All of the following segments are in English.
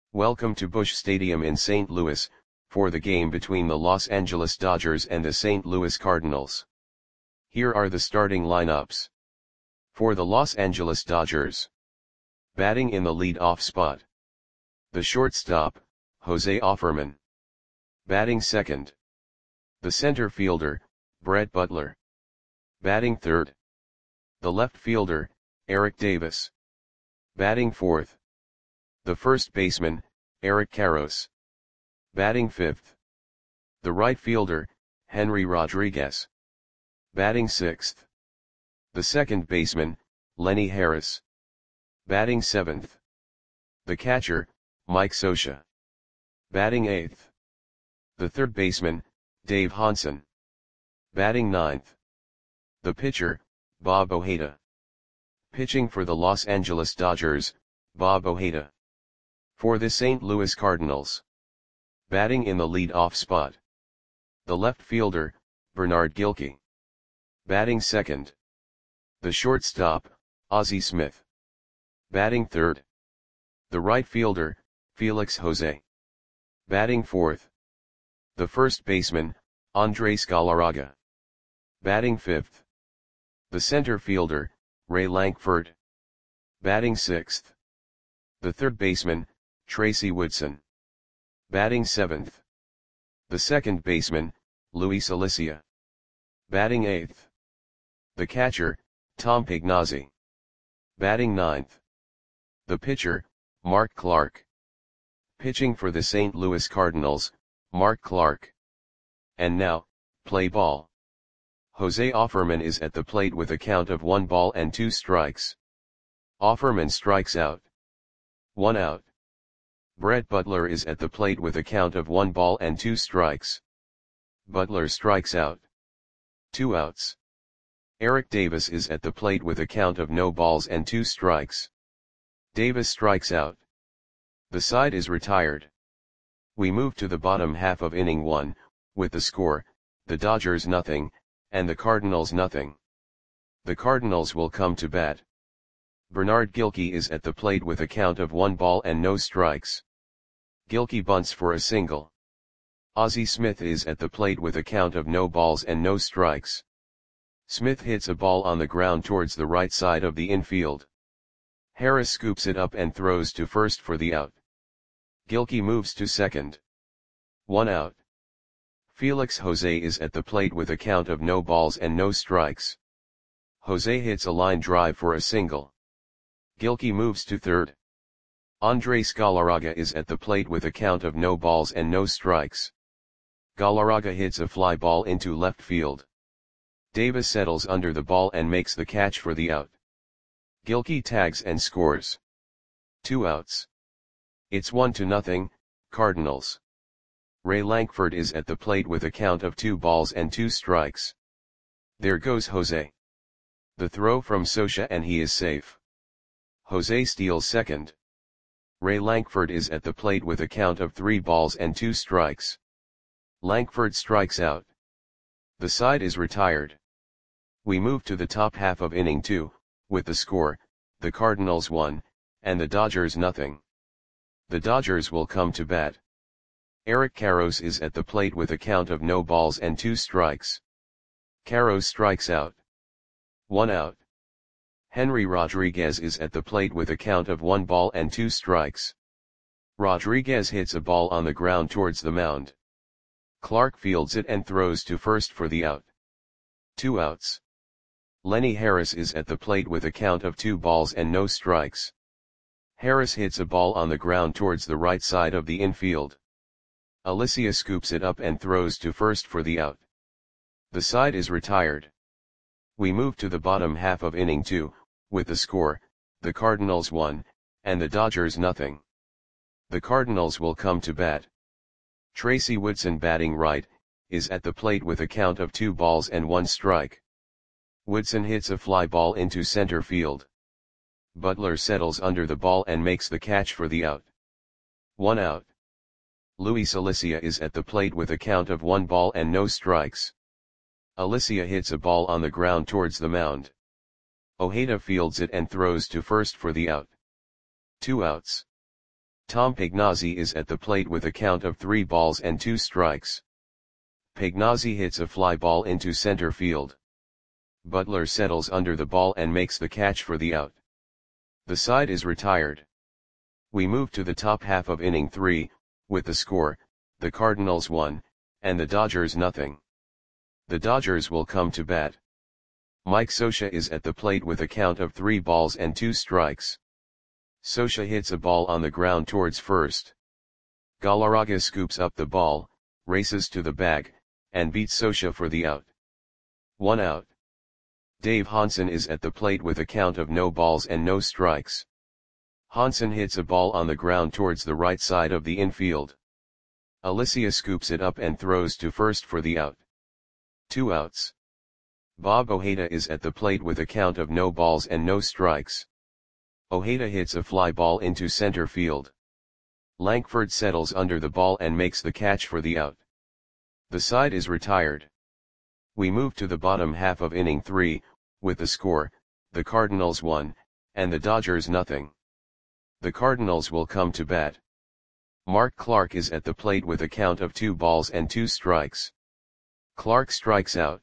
Welcome to Busch Stadium in St. Louis, for the game between the Los Angeles Dodgers and the St. Louis Cardinals. Here are the starting lineups. For the Los Angeles Dodgers. Batting in the lead-off spot. The shortstop, Jose Offerman. Batting second. The center fielder, Brett Butler. Batting third. The left fielder, Eric Davis. Batting fourth. The first baseman, Eric Karros. Batting fifth. The right fielder, Henry Rodriguez. Batting sixth. The second baseman, Lenny Harris. Batting seventh. The catcher, Mike Scioscia. Batting eighth. The third baseman, Dave Hansen. Batting ninth. The pitcher, Bob Ojeda. Pitching for the Los Angeles Dodgers, Bob Ojeda. For the St. Louis Cardinals. Batting in the lead-off spot. The left fielder, Bernard Gilkey. Batting second. The shortstop, Ozzie Smith. Batting third. The right fielder, Felix Jose. Batting fourth. The first baseman, Andres Galarraga. Batting fifth. The center fielder, Ray Lankford. Batting sixth. The third baseman, Tracy Woodson. Batting seventh. The second baseman, Luis Alicia. Batting eighth. The catcher, Tom Pignazzi. Batting ninth. The pitcher, Mark Clark. Pitching for the St. Louis Cardinals, Mark Clark. And now, play ball. Jose Offerman is at the plate with a count of 1 ball and 2 strikes. Offerman strikes out. 1 out. Brett Butler is at the plate with a count of 1 ball and 2 strikes. Butler strikes out. 2 outs. Eric Davis is at the plate with a count of no balls and 2 strikes. Davis strikes out. The side is retired. We move to the bottom half of inning 1, with the score, the Dodgers nothing, and the Cardinals nothing. The Cardinals will come to bat. Bernard Gilkey is at the plate with a count of 1 ball and no strikes. Gilkey bunts for a single. Ozzie Smith is at the plate with a count of no balls and no strikes. Smith hits a ball on the ground towards the right side of the infield. Harris scoops it up and throws to first for the out. Gilkey moves to second. 1 out. Felix Jose is at the plate with a count of no balls and no strikes. Jose hits a line drive for a single. Gilkey moves to third. Andres Galarraga is at the plate with a count of no balls and no strikes. Galarraga hits a fly ball into left field. Davis settles under the ball and makes the catch for the out. Gilkey tags and scores. 2 outs. It's 1-0, Cardinals. Ray Lankford is at the plate with a count of 2 balls and 2 strikes. There goes Jose. The throw from Scioscia and he is safe. Jose steals second. Ray Lankford is at the plate with a count of 3 balls and 2 strikes. Lankford strikes out. The side is retired. We move to the top half of inning 2, with the score, the Cardinals 1, and the Dodgers nothing. The Dodgers will come to bat. Eric Karros is at the plate with a count of no balls and 2 strikes. Karros strikes out. 1 out. Henry Rodriguez is at the plate with a count of 1 ball and 2 strikes. Rodriguez hits a ball on the ground towards the mound. Clark fields it and throws to first for the out. 2 outs. Lenny Harris is at the plate with a count of 2 balls and no strikes. Harris hits a ball on the ground towards the right side of the infield. Alicia scoops it up and throws to first for the out. The side is retired. We move to the bottom half of inning 2, with the score, the Cardinals 1, and the Dodgers nothing. The Cardinals will come to bat. Tracy Woodson batting right, is at the plate with a count of 2 balls and 1 strike. Woodson hits a fly ball into center field. Butler settles under the ball and makes the catch for the out. 1 out. Luis Alicia is at the plate with a count of 1 ball and no strikes. Alicia hits a ball on the ground towards the mound. Ojeda fields it and throws to first for the out. 2 outs. Tom Pagnozzi is at the plate with a count of 3 balls and 2 strikes. Pagnozzi hits a fly ball into center field. Butler settles under the ball and makes the catch for the out. The side is retired. We move to the top half of inning 3, with the score, the Cardinals 1, and the Dodgers nothing. The Dodgers will come to bat. Mike Scioscia is at the plate with a count of 3 balls and 2 strikes. Scioscia hits a ball on the ground towards first. Galarraga scoops up the ball, races to the bag, and beats Scioscia for the out. 1 out. Dave Hansen is at the plate with a count of no balls and no strikes. Hansen hits a ball on the ground towards the right side of the infield. Alicia scoops it up and throws to first for the out. 2 outs. Bob Ojeda is at the plate with a count of no balls and no strikes. Ojeda hits a fly ball into center field. Lankford settles under the ball and makes the catch for the out. The side is retired. We move to the bottom half of inning 3, with the score, the Cardinals 1, and the Dodgers nothing. The Cardinals will come to bat. Mark Clark is at the plate with a count of 2 balls and 2 strikes. Clark strikes out.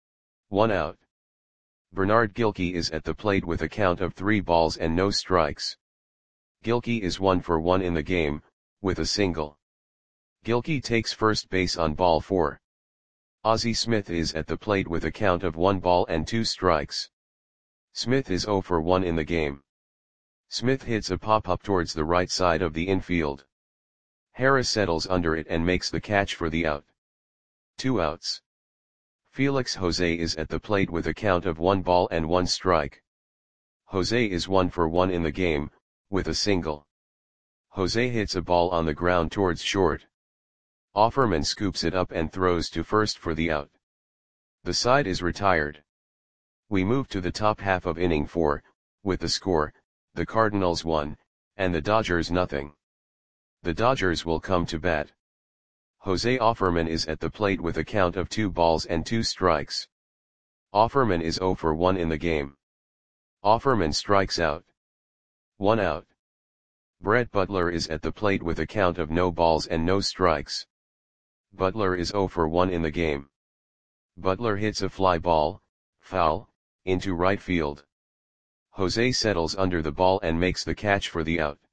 1 out. Bernard Gilkey is at the plate with a count of 3 balls and no strikes. Gilkey is 1 for 1 in the game, with a single. Gilkey takes first base on ball 4. Ozzie Smith is at the plate with a count of 1 ball and 2 strikes. Smith is 0 for 1 in the game. Smith hits a pop-up towards the right side of the infield. Harris settles under it and makes the catch for the out. 2 outs. Felix Jose is at the plate with a count of 1 ball and 1 strike. Jose is 1 for 1 in the game, with a single. Jose hits a ball on the ground towards short. Offerman scoops it up and throws to first for the out. The side is retired. We move to the top half of inning 4, with the score, the Cardinals 1, and the Dodgers nothing. The Dodgers will come to bat. Jose Offerman is at the plate with a count of 2 balls and 2 strikes. Offerman is 0 for 1 in the game. Offerman strikes out. 1 out. Brett Butler is at the plate with a count of no balls and no strikes. Butler is 0 for 1 in the game. Butler hits a fly ball, foul, into right field. Jose settles under the ball and makes the catch for the out.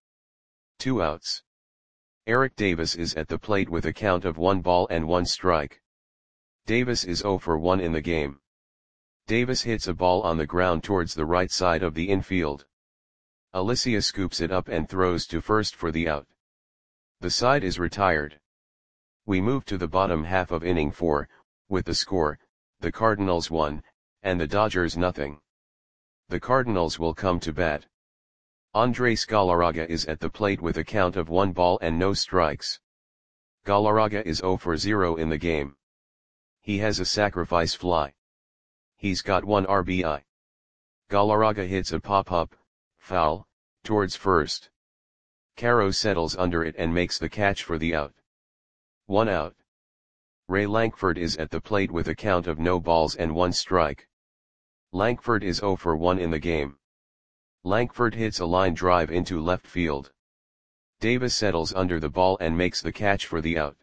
2 outs. Eric Davis is at the plate with a count of 1 ball and 1 strike. Davis is 0 for 1 in the game. Davis hits a ball on the ground towards the right side of the infield. Alicia scoops it up and throws to first for the out. The side is retired. We move to the bottom half of inning 4, with the score, the Cardinals 1, and the Dodgers nothing. The Cardinals will come to bat. Andres Galarraga is at the plate with a count of 1 ball and no strikes. Galarraga is 0 for 0 in the game. He has a sacrifice fly. He's got 1 RBI. Galarraga hits a pop-up, foul, towards first. Caro settles under it and makes the catch for the out. 1 out. Ray Lankford is at the plate with a count of no balls and 1 strike. Lankford is 0 for 1 in the game. Lankford hits a line drive into left field. Davis settles under the ball and makes the catch for the out.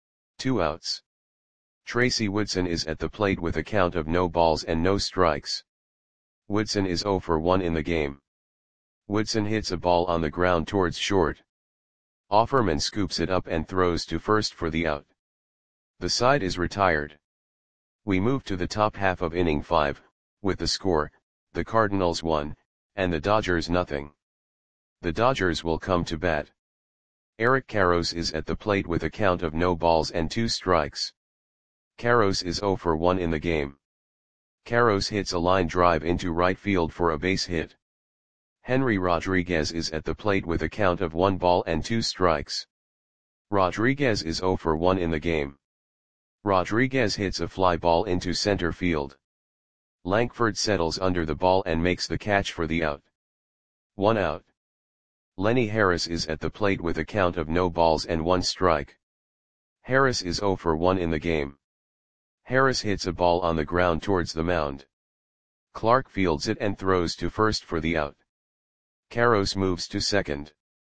2 outs. Tracy Woodson is at the plate with a count of no balls and no strikes. Woodson is 0 for 1 in the game. Woodson hits a ball on the ground towards short. Offerman scoops it up and throws to first for the out. The side is retired. We move to the top half of inning 5, with the score, the Cardinals 1, and the Dodgers nothing. The Dodgers will come to bat. Eric Karros is at the plate with a count of no balls and 2 strikes. Karros is 0 for 1 in the game. Karros hits a line drive into right field for a base hit. Henry Rodriguez is at the plate with a count of 1 ball and 2 strikes. Rodriguez is 0 for 1 in the game. Rodriguez hits a fly ball into center field. Lankford settles under the ball and makes the catch for the out. 1 out. Lenny Harris is at the plate with a count of no balls and 1 strike. Harris is 0 for 1 in the game. Harris hits a ball on the ground towards the mound. Clark fields it and throws to first for the out. Karros moves to second.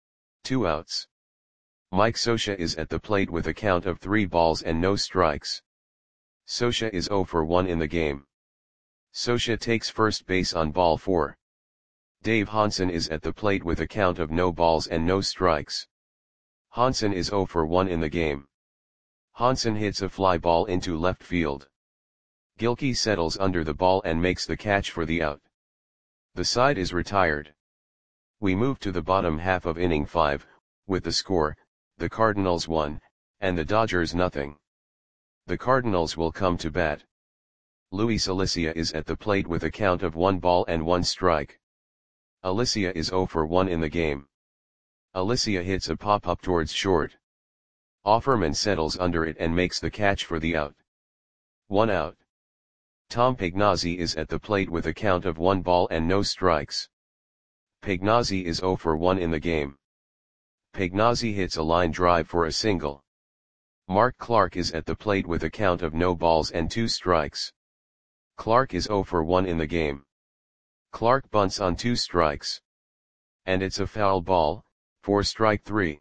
2 outs. Mike Scioscia is at the plate with a count of 3 balls and no strikes. Scioscia is 0 for 1 in the game. Scioscia takes first base on ball 4. Dave Hansen is at the plate with a count of no balls and no strikes. Hansen is 0 for 1 in the game. Hansen hits a fly ball into left field. Gilkey settles under the ball and makes the catch for the out. The side is retired. We move to the bottom half of inning 5, with the score, the Cardinals 1, and the Dodgers nothing. The Cardinals will come to bat. Luis Alicia is at the plate with a count of 1 ball and 1 strike. Alicia is 0 for 1 in the game. Alicia hits a pop-up towards short. Offerman settles under it and makes the catch for the out. 1 out. Tom Pagnozzi is at the plate with a count of 1 ball and no strikes. Pagnozzi is 0 for 1 in the game. Pagnozzi hits a line drive for a single. Mark Clark is at the plate with a count of no balls and 2 strikes. Clark is 0 for 1 in the game. Clark bunts on 2 strikes. And it's a foul ball, for strike 3.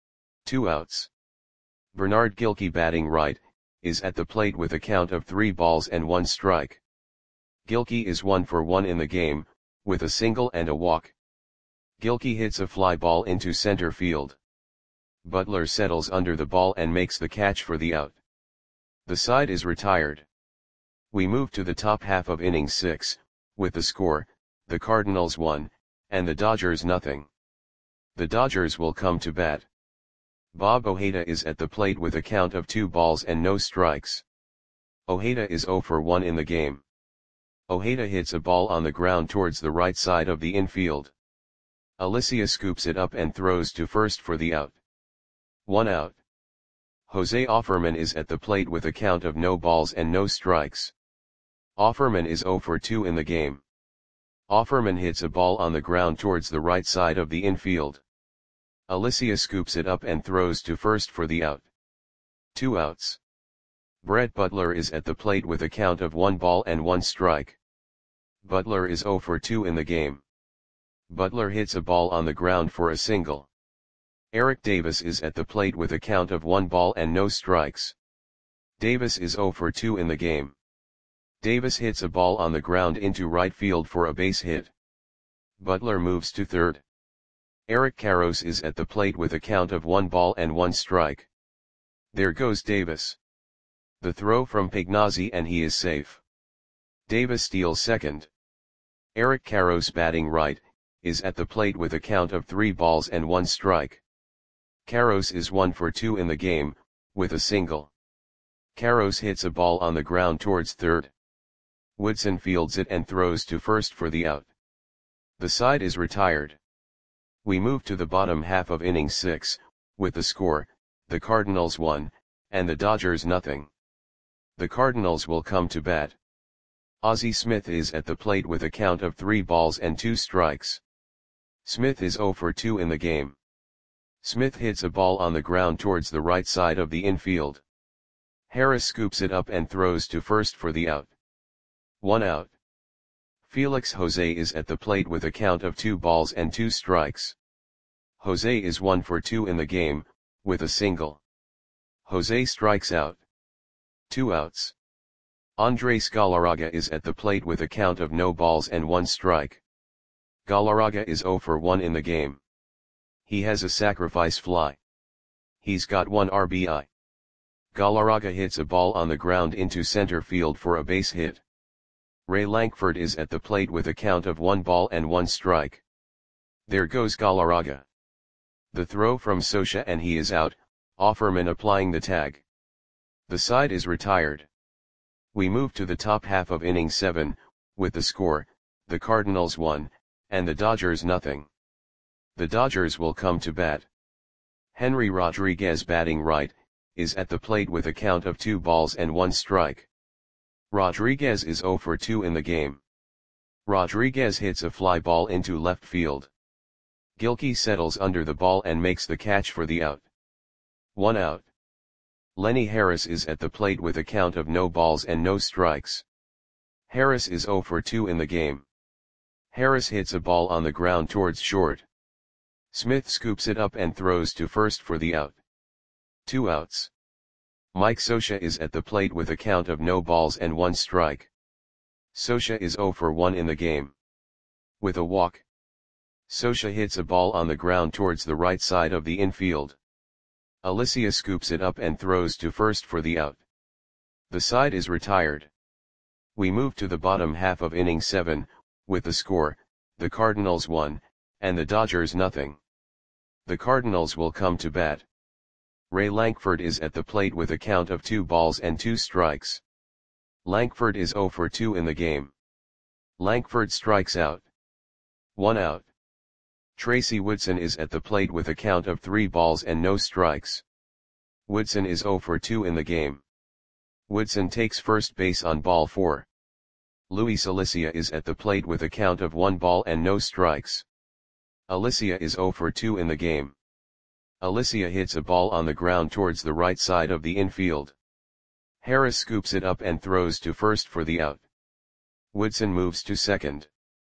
2 outs. Bernard Gilkey, batting right, is at the plate with a count of 3 balls and 1 strike. Gilkey is 1 for 1 in the game, with a single and a walk. Gilkey hits a fly ball into center field. Butler settles under the ball and makes the catch for the out. The side is retired. We move to the top half of inning 6, with the score, the Cardinals 1, and the Dodgers nothing. The Dodgers will come to bat. Bob Ojeda is at the plate with a count of 2 balls and no strikes. Ojeda is 0 for 1 in the game. Ojeda hits a ball on the ground towards the right side of the infield. Alicia scoops it up and throws to first for the out. 1 out. Jose Offerman is at the plate with a count of no balls and no strikes. Offerman is 0 for 2 in the game. Offerman hits a ball on the ground towards the right side of the infield. Alicia scoops it up and throws to first for the out. 2 outs. Brett Butler is at the plate with a count of 1 ball and 1 strike. Butler is 0 for 2 in the game. Butler hits a ball on the ground for a single. Eric Davis is at the plate with a count of 1 ball and no strikes. Davis is 0 for 2 in the game. Davis hits a ball on the ground into right field for a base hit. Butler moves to third. Eric Karros is at the plate with a count of 1 ball and 1 strike. There goes Davis. The throw from Pagnozzi and he is safe. Davis steals second. Eric Karros, batting right, is at the plate with a count of 3 balls and 1 strike. Karros is 1 for 2 in the game, with a single. Karros hits a ball on the ground towards third. Woodson fields it and throws to first for the out. The side is retired. We move to the bottom half of inning 6, with the score, the Cardinals 1, and the Dodgers nothing. The Cardinals will come to bat. Ozzie Smith is at the plate with a count of 3 balls and 2 strikes. Smith is 0 for 2 in the game. Smith hits a ball on the ground towards the right side of the infield. Harris scoops it up and throws to first for the out. 1 out. Felix Jose is at the plate with a count of 2 balls and 2 strikes. Jose is 1 for 2 in the game, with a single. Jose strikes out. 2 outs. Andres Galarraga is at the plate with a count of no balls and 1 strike. Galarraga is 0 for 1 in the game. He has a sacrifice fly. He's got 1 RBI. Galarraga hits a ball on the ground into center field for a base hit. Ray Lankford is at the plate with a count of 1 ball and 1 strike. There goes Galarraga. The throw from Scioscia and he is out, Offerman applying the tag. The side is retired. We move to the top half of inning 7, with the score, the Cardinals 1, and the Dodgers nothing. The Dodgers will come to bat. Henry Rodriguez, batting right, is at the plate with a count of 2 balls and 1 strike. Rodriguez is 0 for 2 in the game. Rodriguez hits a fly ball into left field. Gilkey settles under the ball and makes the catch for the out. 1 out. Lenny Harris is at the plate with a count of no balls and no strikes. Harris is 0 for 2 in the game. Harris hits a ball on the ground towards short. Smith scoops it up and throws to first for the out. 2 outs. Mike Scioscia is at the plate with a count of no balls and 1 strike. Scioscia is 0 for 1 in the game. With a walk, Scioscia hits a ball on the ground towards the right side of the infield. Alicea scoops it up and throws to first for the out. The side is retired. We move to the bottom half of inning 7, with the score, the Cardinals 1, and the Dodgers nothing. The Cardinals will come to bat. Ray Lankford is at the plate with a count of 2 balls and 2 strikes. Lankford is 0 for 2 in the game. Lankford strikes out. 1 out. Tracy Woodson is at the plate with a count of 3 balls and no strikes. Woodson is 0 for 2 in the game. Woodson takes first base on ball 4. Luis Alicea is at the plate with a count of 1 ball and no strikes. Alicea is 0 for 2 in the game. Alicea hits a ball on the ground towards the right side of the infield. Harris scoops it up and throws to first for the out. Woodson moves to second.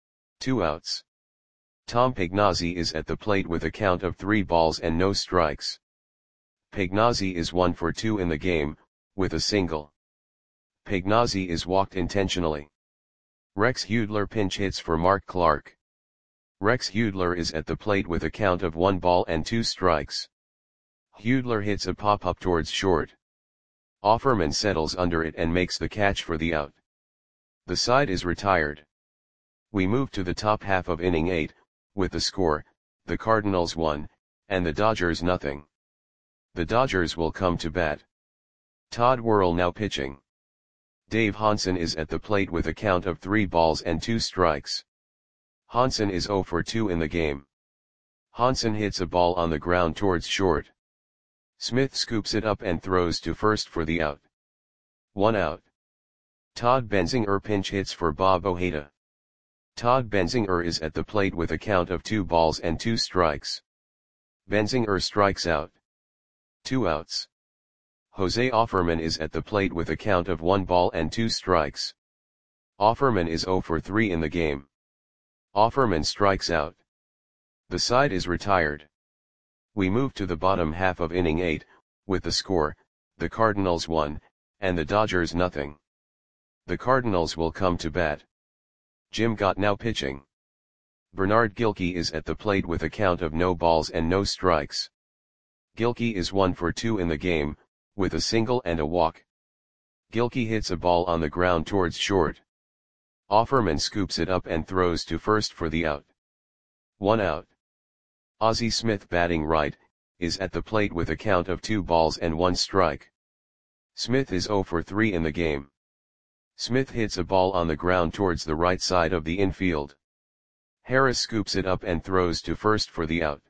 2 outs. Tom Pagnozzi is at the plate with a count of 3 balls and no strikes. Pagnozzi is 1 for 2 in the game, with a single. Pagnozzi is walked intentionally. Rex Hudler pinch hits for Mark Clark. Rex Hudler is at the plate with a count of 1 ball and 2 strikes. Hudler hits a pop-up towards short. Offerman settles under it and makes the catch for the out. The side is retired. We move to the top half of inning 8, with the score, the Cardinals 1, and the Dodgers nothing. The Dodgers will come to bat. Todd Worrell now pitching. Dave Hansen is at the plate with a count of 3 balls and 2 strikes. Hansen is 0 for 2 in the game. Hansen hits a ball on the ground towards short. Smith scoops it up and throws to first for the out. 1 out. Todd Benzinger pinch hits for Bob Ojeda. Todd Benzinger is at the plate with a count of 2 balls and 2 strikes. Benzinger strikes out. 2 outs. Jose Offerman is at the plate with a count of 1 ball and 2 strikes. Offerman is 0 for 3 in the game. Offerman strikes out. The side is retired. We move to the bottom half of inning 8, with the score, the Cardinals 1, and the Dodgers nothing. The Cardinals will come to bat. Jim Gott now pitching. Bernard Gilkey is at the plate with a count of no balls and no strikes. Gilkey is 1 for 2 in the game, with a single and a walk. Gilkey hits a ball on the ground towards short. Offerman scoops it up and throws to first for the out. 1 out. Ozzie Smith batting right, is at the plate with a count of 2 balls and 1 strike. Smith is 0 for 3 in the game. Smith hits a ball on the ground towards the right side of the infield. Harris scoops it up and throws to first for the out.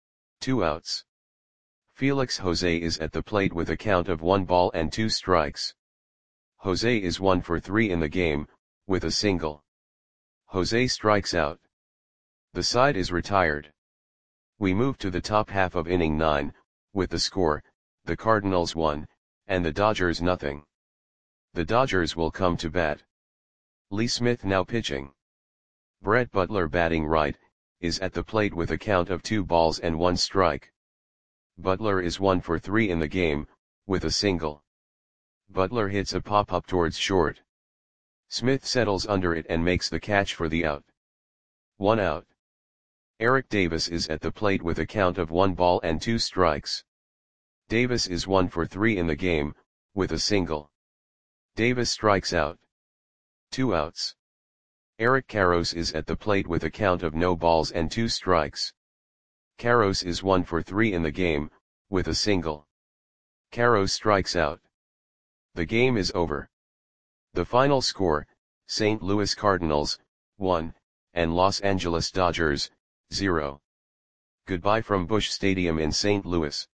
2 outs. Felix Jose is at the plate with a count of 1 ball and 2 strikes. Jose is 1 for 3 in the game, with a single. Jose strikes out. The side is retired. We move to the top half of inning 9, with the score, the Cardinals 1, and the Dodgers nothing. The Dodgers will come to bat. Lee Smith now pitching. Brett Butler batting right, is at the plate with a count of 2 balls and 1 strike. Butler is 1 for 3 in the game, with a single. Butler hits a pop-up towards short. Smith settles under it and makes the catch for the out. 1 out. Eric Davis is at the plate with a count of 1 ball and 2 strikes. Davis is 1 for 3 in the game, with a single. Davis strikes out. 2 outs. Eric Karros is at the plate with a count of no balls and 2 strikes. Karros is 1 for 3 in the game, with a single. Karros strikes out. The game is over. The final score, St. Louis Cardinals, 1, and Los Angeles Dodgers, 0. Goodbye from Busch Stadium in St. Louis.